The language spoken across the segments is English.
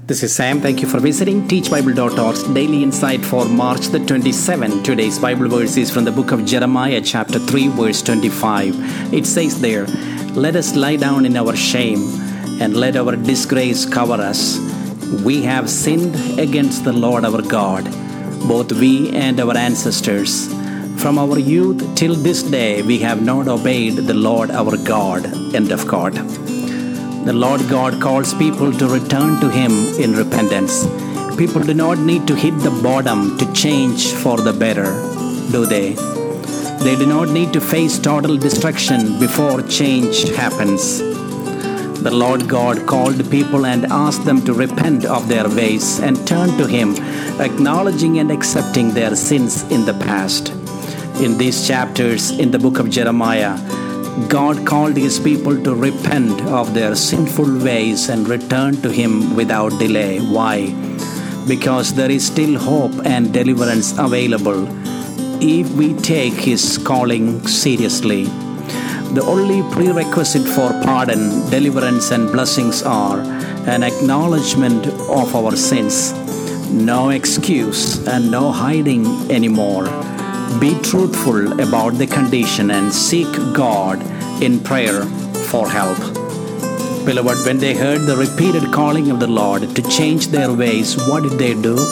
This is Sam. Thank you for visiting teachbible.org's Daily Insight for March the 27th. Today's Bible verse is from the book of Jeremiah, chapter 3, verse 25. It says there, "Let us lie down in our shame, and let our disgrace cover us. We have sinned against the Lord our God, both we and our ancestors. From our youth till this day we have not obeyed the Lord our God." End of quote. The Lord God calls people to return to Him in repentance. People do not need to hit the bottom to change for the better, do they? They do not need to face total destruction before change happens. The Lord God called people and asked them to repent of their ways and turn to Him, acknowledging and accepting their sins in the past. In these chapters in the book of Jeremiah, God called His people to repent of their sinful ways and return to Him without delay. Why? Because there is still hope and deliverance available if we take His calling seriously. The only prerequisite for pardon, deliverance, and blessings are an acknowledgement of our sins, no excuse, and no hiding anymore. Be truthful about the condition and seek God in prayer for help. Beloved, when they heard the repeated calling of the Lord to change their ways, what did they do?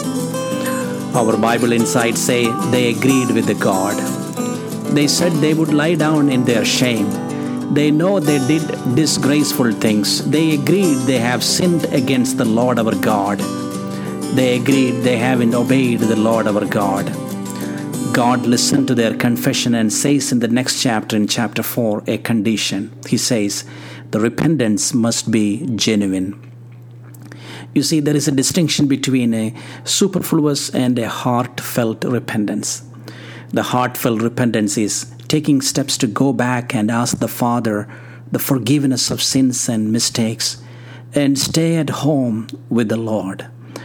Our Bible insights say they agreed with the God. They said they would lie down in their shame. They know they did disgraceful things. They agreed they have sinned against the Lord our God. They agreed they haven't obeyed the Lord our God. God listened to their confession and says in the next chapter, in chapter 4, a condition. He says, the repentance must be genuine. You see, there is a distinction between a superfluous and a heartfelt repentance. The heartfelt repentance is taking steps to go back and ask the Father the forgiveness of sins and mistakes and stay at home with the Lord.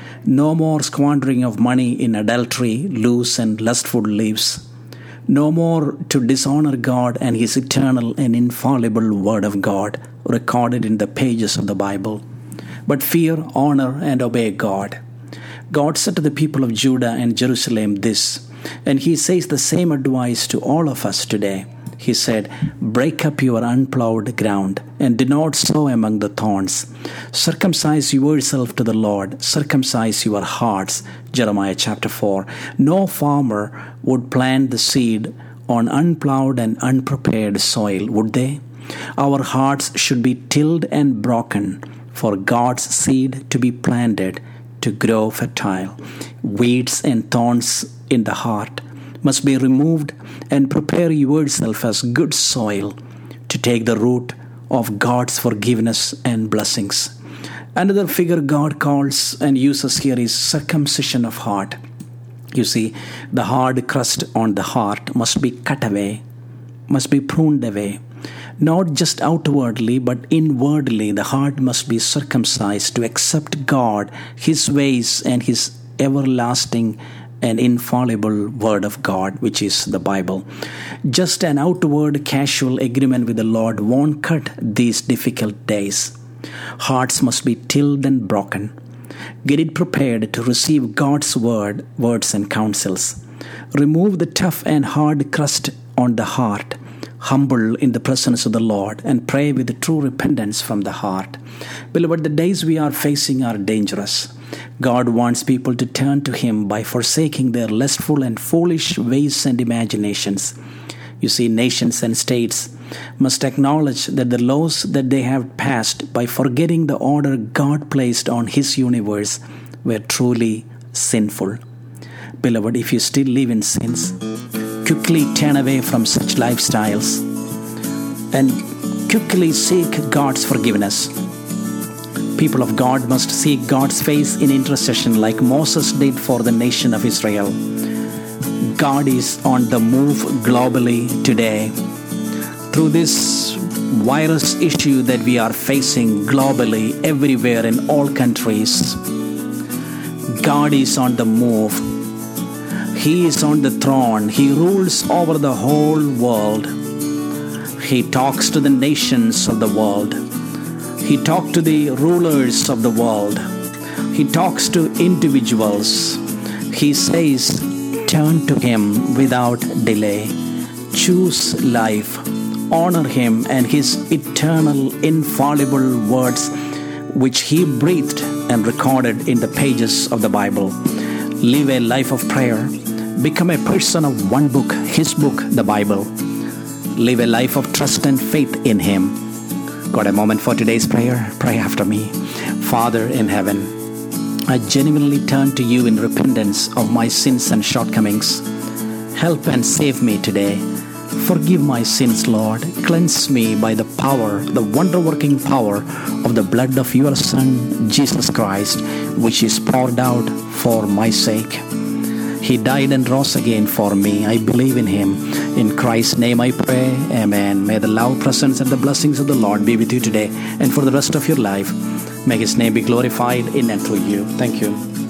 No more squandering of money in adultery, loose and lustful lives. No more to dishonor God and His eternal and infallible Word of God recorded in the pages of the Bible. But fear, honor, and obey God. God said to the people of Judah and Jerusalem this, and He says the same advice to all of us today. He said, "Break up your unplowed ground and do not sow among the thorns. Circumcise yourself to the Lord. Circumcise your hearts." Jeremiah chapter 4. No farmer would plant the seed on unplowed and unprepared soil, would they? Our hearts should be tilled and broken for God's seed to be planted to grow fertile. Weeds and thorns in the heart must be removed, and prepare yourself as good soil to take the root of God's forgiveness and blessings. Another figure God calls and uses here is circumcision of heart. You see, the hard crust on the heart must be cut away, must be pruned away. Not just outwardly, but inwardly, the heart must be circumcised to accept God, His ways, and His everlasting and infallible Word of God, which is the Bible. Just an outward casual agreement with the Lord won't cut these difficult days. Hearts must be tilled and broken. Get it prepared to receive God's words and counsels. Remove the tough and hard crust on the heart. Humble in the presence of the Lord and pray with true repentance from the heart. Beloved, the days we are facing are dangerous. God wants people to turn to Him by forsaking their lustful and foolish ways and imaginations. You see, nations and states must acknowledge that the laws that they have passed by forgetting the order God placed on His universe were truly sinful. Beloved, if you still live in sins, quickly turn away from such lifestyles and quickly seek God's forgiveness. People of God must seek God's face in intercession like Moses did for the nation of Israel. God is on the move globally today. Through this virus issue that we are facing globally, everywhere in all countries, God is on the move. He is on the throne. He rules over the whole world. He talks to the nations of the world. He talked to the rulers of the world. He talks to individuals. He says, turn to Him without delay. Choose life. Honor Him and His eternal, infallible words, which He breathed and recorded in the pages of the Bible. Live a life of prayer. Become a person of one book, His book, the Bible. Live a life of trust and faith in Him. Got a moment for today's prayer? Pray after me. Father in heaven, I genuinely turn to You in repentance of my sins and shortcomings. Help and save me today. Forgive my sins, Lord. Cleanse me by the power, the wonder-working power of the blood of Your Son, Jesus Christ, which is poured out for my sake. He died and rose again for me. I believe in Him. In Christ's name I pray. Amen. May the love, presence, and the blessings of the Lord be with you today and for the rest of your life. May His name be glorified in and through you. Thank you.